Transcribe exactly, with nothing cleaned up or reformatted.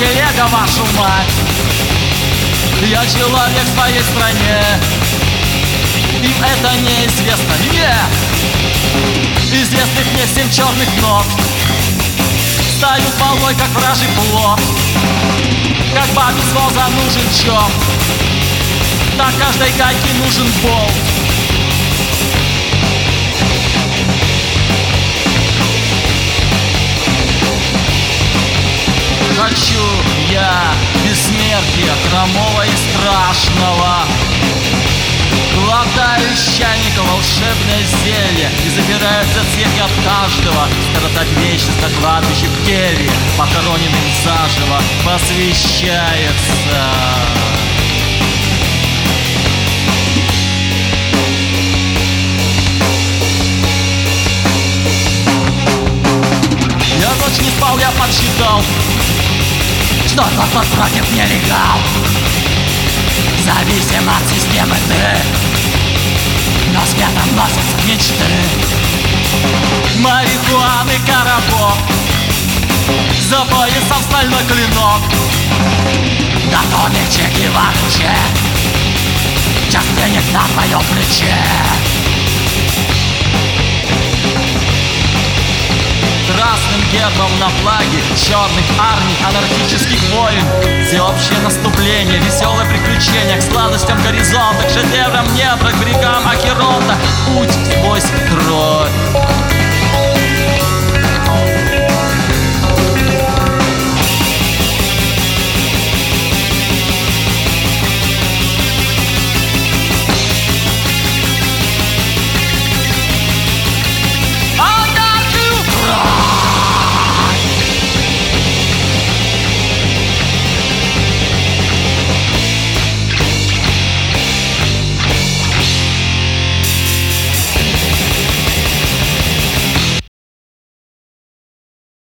телега, вашу мать. Я человек в своей стране, им это неизвестно, нет. Известных мне семь черных ног встают волной, как вражий плод. Как бабе с воза нужен чём, так каждой гайке нужен болт. Хочу я бессмертия крамого и страшного, глотаю из чайника волшебное зелье и забираю зацепки от каждого. Скоротать вечность на кладбище в келье, похороненным заживо, посвящается. Я ночь не спал, я подсчитал, что тот, кто против нелегал, зависим от системы ты, но светом носятся мечты. Марихуаны коробок, за поясом стальной клинок. Да то не Че Гевара, че, час денег на твоем плече. Красным гербом на флаге черных армий, анархических войн, всеобщее наступление, веселое приключение к сладостям горизонта, к шедеврам неба, к берегам Акеронта. Путь сквозь кровь.